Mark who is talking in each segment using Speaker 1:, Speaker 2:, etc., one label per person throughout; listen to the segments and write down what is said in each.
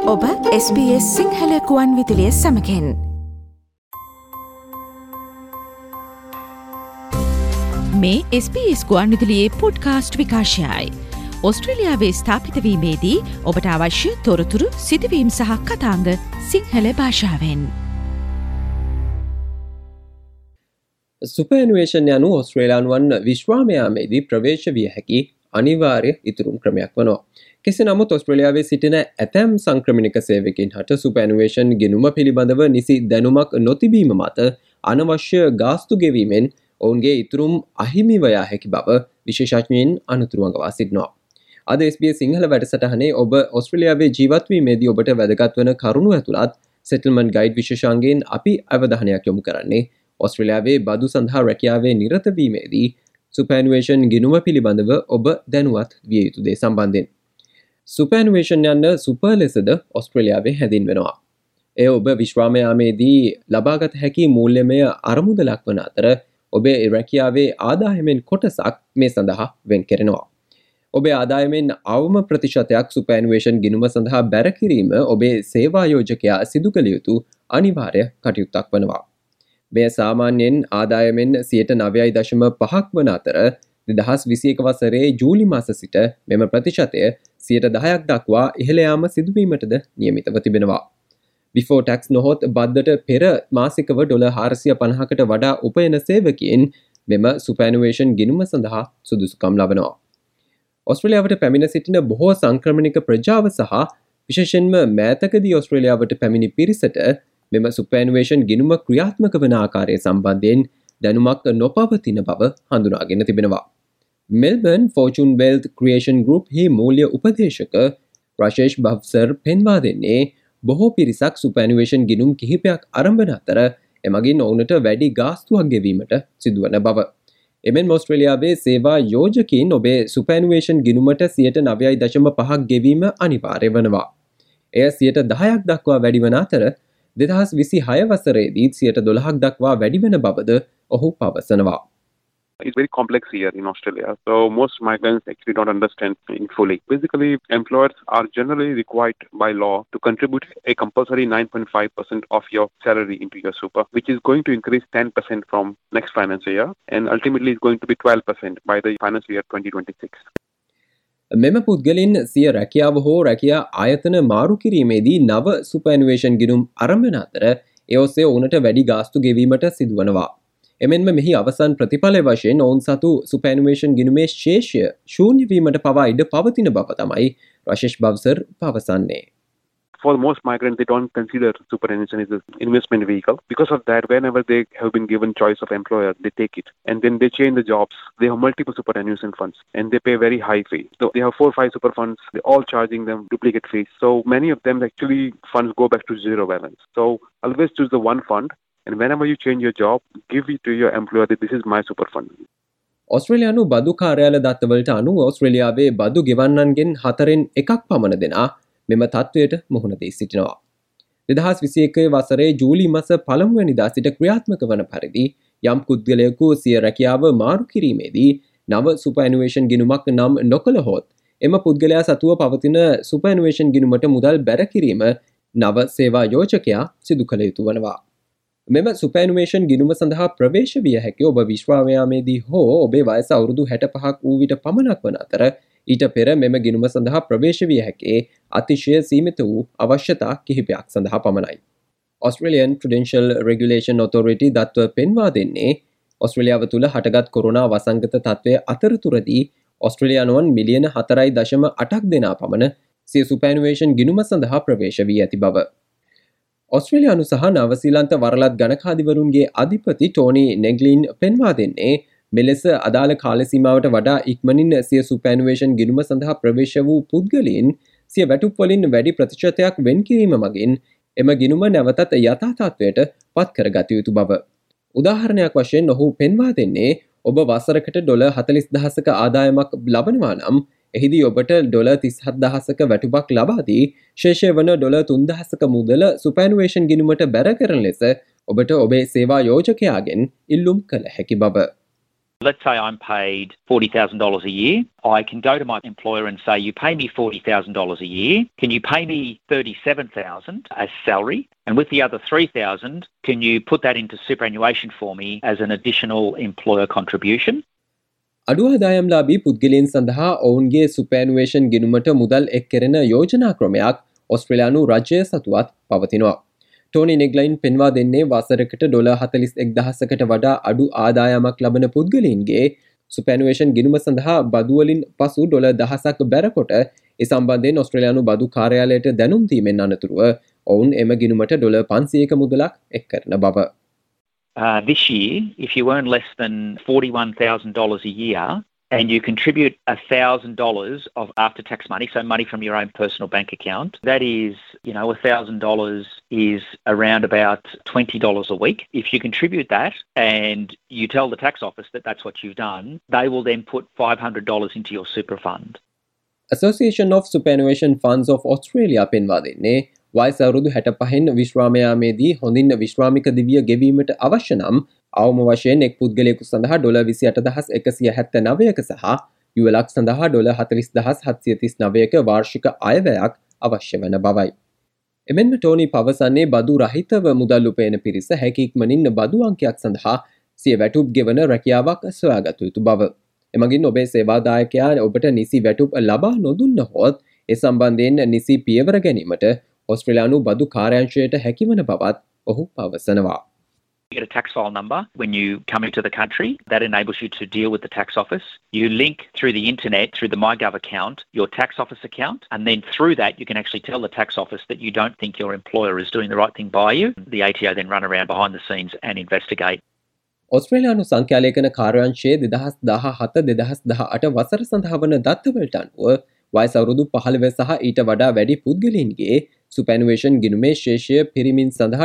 Speaker 1: ඔබ SBS සිංහල කුවන් විදුලිය සමකෙන් මේ SBS කුවන් විදුලියේ පොඩ්කාස්ට් විකාශයයි. ඔස්ට්‍රේලියාවේ ස්ථාපිතවීමේදී ඔබට අවශ්‍ය තොරතුරු සිදුවීම් සහ කතාංග සිංහල භාෂාවෙන්.
Speaker 2: සුපර්ඇනුවේෂන් යනු ඔස්ට්‍රේලියානුවන් විශ්වාමයාමේදී ප්‍රවේශ විය හැකි අනිවාර්ය ඉතුරුම් ක්‍රමයක් වනවා. කෙසේ නමුත් ඔස්ට්‍රේලියාවේ සිටින ඇතැම් සංක්‍රමණික සේවකින් හට සුපර්ඇනුවේෂන් ගිණුම පිළිබඳව නිසි දැනුමක් නොතිබීම මත අනවශ්‍ය ගාස්තු ගෙවීමෙන් ඔවුන්ගේ ඉතුරුම් අහිමිව යා හැකි බව විශේෂඥයින් අනතුරු අඟවා සිටිනවා. අද SBS සිංහල වැඩසටහනේ ඔබ ඔස්ට්‍රේලියාවේ ජීවත් වීමේදී ඔබට වැදගත් වන කරුණු ඇතුළත් සෙටල්මන්ට් ගයිඩ් විශේෂාංගයෙන් අපි අවධානයක් යොමු කරන්නේ ඔස්ට්‍රේලියාවේ බදු සඳහා රැකියාවේ නිරත වීමේදී සුපර්ඇනුවේෂන් ගිණුම පිළිබඳව ඔබ දැනුවත් විය යුතු දේ සම්බන්ධයෙන්. සුපර්ඇනුවේෂන් යන්න සුපර් ලෙසද ඔස්ට්‍රේලියාවේ හැඳින්වෙනවා. එය ඔබ විශ්වාමයාමේදී ලබාගත හැකි මූල්‍යමය අරමුදලක් වන අතර ඔබේ රැකියාවේ ආදායමෙන් කොටසක් මේ සඳහා වෙන් කෙරෙනවා. ඔබේ ආදායමෙන් අවම ප්‍රතිශතයක් සුපර්ඇනුවේෂන් ගිණුම සඳහා බැර කිරීම ඔබේ සේවායෝජකයා සිදු කළ යුතු අනිවාර්ය කටයුත්තක් වනවා. මෙය සාමාන්‍යයෙන් ආදායමෙන් 9.5% වන අතර 2021 වසරේ ජූලි මාස සිට මෙම ප්‍රතිශතය 10% දක්වා ඉහළ යාම සිදුවීමටද නියමිතව තිබෙනවා. බිෆෝ ටැක්ස් නොහොත් බද්දට පෙර මාසිකව $450කට වඩා උපයන සේවකයින් මෙම සුපර්ඇනුවේෂන් ගිණුම සඳහා සුදුසුකම් ලබනවා. ඔස්ට්‍රේලියාවට පැමිණ සිටින බොහෝ සංක්‍රමණික ප්‍රජාව සහ විශේෂයෙන්ම මෑතකදී ඔස්ට්‍රේලියාවට පැමිණි පිරිසට මෙම සුපර්ඇනුවේෂන් ගිණුම ක්‍රියාත්මක වන ආකාරය සම්බන්ධයෙන් දැනුමක් නොපවතින බව හඳුනාගෙන තිබෙනවා. Melbourne Fortune Wealth Creation Group හි මූල්‍ය උපදේශක රශේෂ් බව්සර් පෙන්වා දෙන්නේ බොහෝ පිරිසක් සුපර්ඇනුවේෂන් ගිණුම් කිහිපයක් ආරම්භන අතර එමගින් ඔවුනට වැඩි ගාස්තුවක් ගෙවීමට සිදුවන බව. එමෙන්ම ඔස්ට්‍රේලියාවේ සේවා යෝජකයින් ඔබේ සුපර්ඇනුවේෂන් ගිණුමට 9.5% ගෙවීම අනිවාර්ය වනවා. එය 10% දක්වා වැඩි වන අතර 2026 වසරේදී 12% දක්වා වැඩි වන බවද ඔහු පවසනවා.
Speaker 3: It's very complex here in Australia. So most migrants actually don't understand it fully. Basically, employers are generally required by law to contribute a compulsory 9.5% of your salary into your super, which is going to increase 10% from next financial year, and ultimately it's going to be 12% by the financial year 2026.
Speaker 2: මෙම පුද්ගලින් සිය රැකියාව හෝ රැකියා ආයතන මාරු කිරීමේදී නව සුපර්ඇනුවේෂන් ගිණුම් ආරම්භන අතර ඒ ඔස්සේ ඔවුනට වැඩි ගාස්තු ගෙවීමට සිදුවනවා. එමෙන්ම මෙහි අවසන් ප්‍රතිඵලය වශයෙන් ඔවුන් සතු සුපර්ඇනුවේෂන් ගිණුමේ ශේෂය ශූන්‍ය වීමට පවා ඉඩ පවතින බව තමයි රශේෂ් බව්සර් පවසන්නේ.
Speaker 3: For most migrants, they don't consider superannuation as an investment vehicle. Because of that, whenever they have been given choice of employer, they take it. And then they change the jobs. They have multiple superannuation funds and they pay very high fee. So they have 4 or 5 super funds. They're all charging them duplicate fees. So many of them actually funds go back to zero balance. So always choose the one fund. And whenever you change your job, give it to your employer that this is my super fund.
Speaker 2: ඔස්ට්‍රේලියානු බදු කාර්යාල දත්තවලට අනුව ඔස්ට්‍රේලියාවේ බදු ගෙවන්නන්ගෙන් 4න් 1ක් පමණ දෙනා මෙම තත්ත්වයට මුහුණ දී සිටිනවා. 2021 වසරේ ජූලි මාස පළමුවැනිදා සිට ක්‍රියාත්මක වන පරිදි යම් පුද්ගලයෙකු සිය රැකියාව මාරු කිරීමේදී නව සුපර්ඇනුවේෂන් ගිණුමක් නම් නොකළහොත් එම පුද්ගලයා සතුව පවතින සුපර්ඇනුවේෂන් ගිණුමට මුදල් බැර කිරීම නව සේවා යෝජකයා සිදු කළ යුතු වනවා. මෙම සුපර්ඇනුවේෂන් ගිණුම සඳහා ප්‍රවේශ විය හැකි ඔබ විශ්වාමයාමේදී හෝ ඔබේ වයස අවුරුදු 65ක් වූ විට පමණක් වන අතර ඊට පෙර මෙම ගිණුම සඳහා ප්‍රවේශ විය හැකි අතිශය සීමිත වූ අවශ්‍යතා කිහිපයක් සඳහා පමණයි. Australian Prudential Regulation Authority දත්ව පෙන්වා දෙන්නේ ඔස්ට්‍රේලියාව තුළ හටගත් කොරෝනා වසංගත තත්ත්වය අතරතුරදී ඔස්ට්‍රේලියානුවන් මිලියන 4.8ක් දෙනා පමණ සිය සුපර්ඇනුවේෂන් ගිණුම සඳහා ප්‍රවේශ වී ඇති බව. ඔස්ට්‍රේලියානු සහ නවසීලන්ත වරලත් ගණකාධිවරුන්ගේ අධිපති ටෝනි නෙග්ලින් පෙන්වා දෙන්නේ මෙලෙස අදාළ කාල සීමාවට වඩා ඉක්මනින් සිය සුපර්ඇනුවේෂන් ගිණුම සඳහා ප්‍රවේශ වූ පුද්ගලයන් සිය වැටුප් වලින් වැඩි ප්‍රතිශතයක් වෙන් කිරීම මගින් එම ගිණුම නැවතත් යථා තත්ත්වයට පත් කරගත යුතු බව. උදාහරණයක් වශයෙන් ඔහු පෙන්වා දෙන්නේ ඔබ වසරකට $40,000ක ආදායමක් ලබනවා නම් එහිදී ඔබට $37,000ක වැටුපක් ලබා දී ශේෂය වන $3,000ක මුදල සුපර්ඇනුවේෂන් ගිණුමට බැර කරන ලෙස ඔබට ඔබේ සේවා යෝජකයාගෙන් ඉල්ලුම් කළ හැකි බව.
Speaker 4: Let's say I'm paid $40,000 a year. I can go to my employer and say, you pay me $40,000 a year. Can you pay me $37,000 as salary? And with the other $3,000, can you put that into superannuation for me as an additional employer contribution?
Speaker 2: අඩු ආදායම්ලාභී පුද්ගලයන් සඳහා ඔවුන්ගේ සුපෑනුවේෂන් ගිණුමට මුදල් එක් කෙරෙන යෝජනා ක්‍රමයක් ඔස්ට්‍රේලියානු රජය සතුවත් පවතිනවා. ටෝනි නෙග්ලයින් පෙන්වා දෙන්නේ වසරකට $41,000කට වඩා අඩු ආදායමක් ලබන පුද්ගලයන්ගේ සුපෑනුවේෂන් ගිණුම සඳහා බදුවලින් පසු $10,000ක් බැරකොට ඒ සම්බන්ධයෙන් ඔස්ට්‍රේලියානු බදු කාර්යාලයට දැනුම් දීමෙන් අනතුරුව ඔවුන් එම ගිණුමට $500ක මුදලක් එක් කරන බව.
Speaker 4: This year, if you earn less than $41,000 a year and you contribute $1,000 of after-tax money, so money from your own personal bank account, that is, $1,000 is around about $20 a week. If you contribute that and you tell the tax office that that's what you've done, they will then put $500 into your super fund.
Speaker 2: Association of Superannuation Funds of Australia පෙන්වා දෙන්නේ වයස අවුරුදු 65න් විශ්‍රාමයාමේදී හොඳින් විශ්‍රාමික දිවිය ගෙවීමට අවශ්‍ය නම් අවම වශයෙන් එක් පුද්ගලයෙකු සඳහා $28,179ක සහ යුවලක් සඳහා $40,739ක වාර්ෂික අයවැයක් අවශ්‍ය වන බවයි. එමෙන්ම ටෝනි පවසන්නේ බදු රහිතව මුදල් උපයන පිරිස හැකි ඉක්මනින් බදු අංකයක් සඳහා සිය වැටුප් ගෙවන රැකියාවක් සොයාගත යුතු බව. එමගින් ඔබේ සේවාදායකයා ඔබට නිසි වැටුප් ලබා නොදුන්නහොත් ඒ සම්බන්ධයෙන් නිසි පියවර ගැනීමට ඔස්ට්‍රේලියානු බදු කාර්යාංශයට හැකිවන බවත් ඔහු පවසනවා.
Speaker 4: You get a tax file number when you come into the country. That enables you to deal with the tax office. You link through the internet, through the MyGov account, your tax office account, and then through that you can actually tell the tax office that you don't think your employer is doing the right thing by you. The ATO then run around behind the scenes and investigate.
Speaker 2: ඔස්ට්‍රේලියානු සංඛ්‍යාලේඛන කාර්යාංශයේ 2017-2018 වසර සඳහා වන දත්තවලට අනුව වයස අවුරුදු 15 සහ ඊට වඩා වැඩි පුද්ගලයන්ගේ සුපැනුවේෂන් ගිණුමේ ශේෂය පිරිමින් සඳහා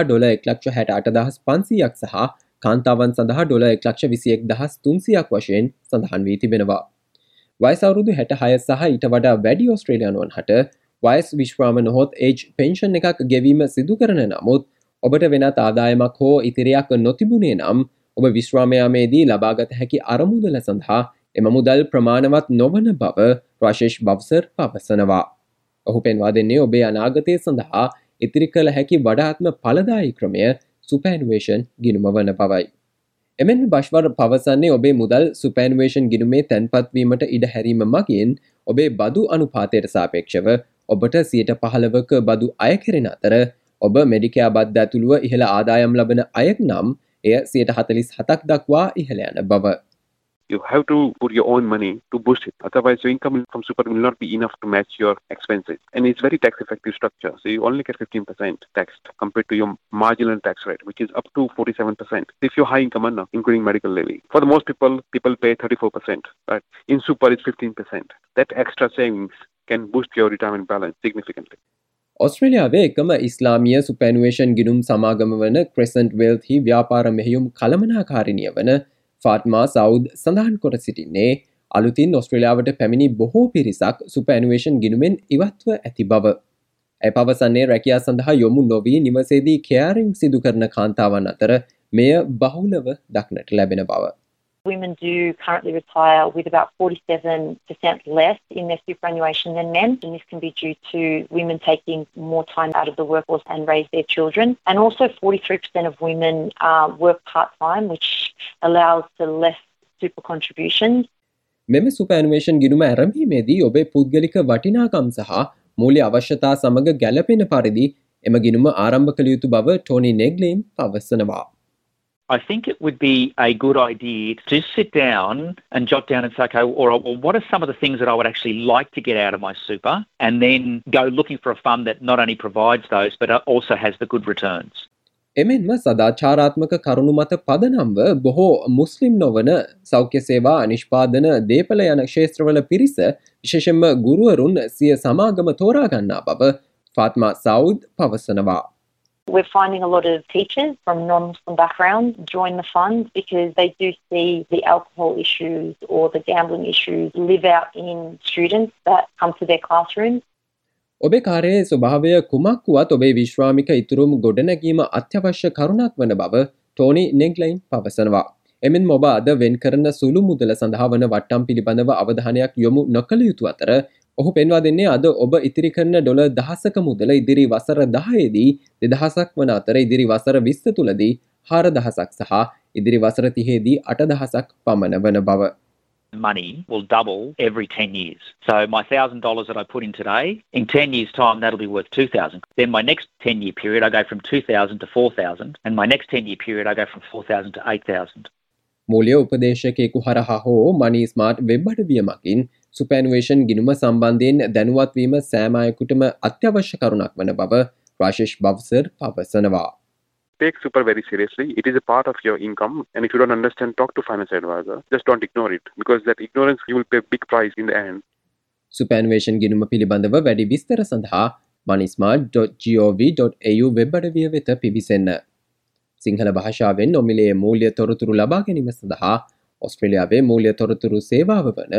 Speaker 2: $1,68,500ක් සහ කාන්තාවන් සඳහා $1,21,300ක් වශයෙන් සඳහන් වී තිබෙනවා. වයස අවුරුදු 66 සහ ඊට වඩා වැඩි ඔස්ට්‍රේලියානුවන් හට වයස් විශ්‍රාම නොහොත් ඒජ් පෙන්ෂන් එකක් ගෙවීම සිදු කරන නමුත් ඔබට වෙනත් ආදායමක් හෝ ඉතිරියක් නොතිබුණේ නම් ඔබ විශ්‍රාමයාමේදී ලබාගත හැකි අරමුදල සඳහා එම මුදල් ප්‍රමාණවත් නොවන බව රාශේෂ් බව්සර් පවසනවා. ඔහු පෙන්වා දෙන්නේ ඔබේ අනාගතය සඳහා ඉතිරි කළ හැකි වඩාත්ම ඵලදායී ක්‍රමය සුපැනුවේෂන් ගිණුම වන බවයි. එමෙන්ම බෂ්වර් පවසන්නේ ඔබේ මුදල් සුපැනුවේෂන් ගිණුමේ තැන්පත්වීමට ඉඩ හැරීම මගින් ඔබේ බදු අනුපාතයට සාපේක්ෂව ඔබට 15%ක බදු අය කෙරෙන අතර ඔබ මෙඩිකෙයා බද්ද ඇතුළුව ඉහළ ආදායම් ලබන අයෙක් නම් එය 47%ක් දක්වා ඉහළ යන බව.
Speaker 3: You have to put your own money to boost it. Otherwise, your income from super will not be enough to match your expenses. And it's very tax effective structure. So you only get 15% taxed compared to your marginal tax rate, which is up to 47%. If you're high income earner, including medical levy. For the most people pay 34%. But in super, it's 15%. That extra savings can boost your retirement balance significantly.
Speaker 2: ඔස්ට්‍රේලියාවේ එකම ඉස්ලාමීය සුපැනුවේෂන් ගිණුම් සමාගම වන crescent වෙල්හි ව්‍යාපාර මෙහෙයුම් කළමනාකාරිනිය වන ෆාට්මා සවුද් සඳහන් කොට සිටින්නේ අලුතින් ඔස්ට්‍රේලියාවට පැමිණි බොහෝ පිරිසක් සුපැනුවේෂන් ගිණුමෙන් ඉවත්ව ඇති බව. ඇය පවසන්නේ රැකියා සඳහා යොමු නොවී නිවසේදී කෙයාරින් සිදු කරන කාන්තාවන් අතර මෙය බහුලව දක්නට ලැබෙන බව.
Speaker 5: Women do currently retire with about 47% less in their superannuation than men, and this can be due to women taking more time out of the workforce and raise their children. And also 43% of women work part-time, which allows for less super contributions.
Speaker 2: මෙම සුපැනුවේෂන් ගිණුම ආරම්භීමේදී ඔබේ පුද්ගලික වටිනාකම් සහ මූල්‍ය අවශ්‍යතා සමග ගැළපෙන පරිදි එම ගිණුම ආරම්භ කළ යුතු බව ටෝනි නෙග්ලින් පවසනවා.
Speaker 4: I think it would be a good idea to sit down and jot down and say, okay, or what are some of the things that I would actually like to get out of my super, and then go looking for a fund that not only provides those, but also has the good returns.
Speaker 2: එමෙන්ම සදාචාරාත්මක කරුණු මත පදනම්ව බොහෝ මුස්ලිම් නොවන සෞඛ්‍ය සේවා නිෂ්පාදන දේපල යන ක්ෂේත්‍රවල පිරිස විශේෂයෙන්ම ගුරුවරුන් සිය සමාගම තෝරා ගන්නා බව ෆාත්මා සවුද් පවසනවා.
Speaker 5: We're finding a lot of teachers from non-Muslim backgrounds join the fund because they do see the alcohol issues or the gambling issues live out in students that come to their classrooms.
Speaker 2: ඔබේ කාර්යයේ ස්වභාවය කුමක් වුවත් ඔබේ විශ්‍රාමික ඉතුරුම් ගොඩනැගීම අත්‍යවශ්‍ය කරුණක් වන බව Tony නෙග්ලයින් පවසනවා. එමෙන් මොබ අද වෙන් කරන සුළු මුදල සඳහා වන වට්ටම් පිළිබඳව අවධානයක් යොමු නොකළ යුතු අතර ඔහු පෙන්වා දෙන්නේ අද ඔබ ඉතිරි කරන ඩොලර් 10ක මුදල ඉදිරි වසර 10ේදී 2000ක් වන අතර ඉදිරි වසර 20 තුලදී 4000ක් සහ ඉදිරි වසර 30ේදී 8000ක් පමණ වන බව.
Speaker 4: Money will double every 10 years. So my $1,000 that I put in today, in 10 years' time, that'll be worth $2,000. Then my next 10-year period, I go from $2,000 to $4,000. And my next 10-year period, I go from $4,000 to $8,000.
Speaker 2: මූල්‍ය උපදේශකයෙකු හරහා හෝ Money Smart web අඩවිය මගින් සුපැනුවේෂන් ගිණුම සම්බන්ධයෙන් දැනුවත් වීම සෑම අයෙකුටම අත්‍යවශ්‍ය කරුණක් වන බව රාශේෂ් බව්සර් පවසනවා.
Speaker 3: Take super very seriously. It is a part of your income, and if you don't understand, talk to financial advisor. Just don't ignore it, because that ignorance you will pay a big price in the end.
Speaker 2: සුපැනුවේෂන් ගිණුම පිළිබඳව වැඩි විස්තර සඳහා moneysmart.gov.au web අඩවිය වෙත පිවිසෙන්න. සිංහල භාෂාවෙන් නොමිලේ මූල්‍ය තොරතුරු ලබා ගැනීම සඳහා ඔස්ට්‍රේලියාවේ මූල්‍ය තොරතුරු සේවාව වන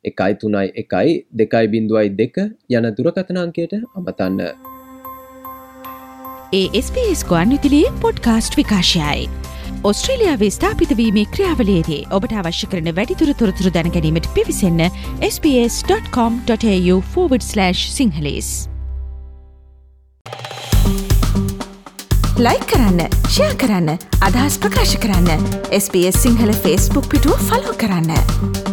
Speaker 2: 131.2.2 යන දුරකථන අංකයට අමතන්න.
Speaker 1: SBS ගුවන්විදුලියේ podcast විකාශයයි. ඔස්ට්‍රේලියාවේ ස්ථාපිත වීමේ ක්‍රියාවලියේදී ඔබට අවශ්‍ය කරන වැඩිදුර තොරතුරු දැන ගැනීමට පිවිසෙන්න sbs.com.au/sinhalese. ලයික් කරන්න, ෂෙයා කරන්න, අදහස් ප්‍රකාශ කරන්න. SBS සිංහල Facebook පිටුව ෆලෝ කරන්න.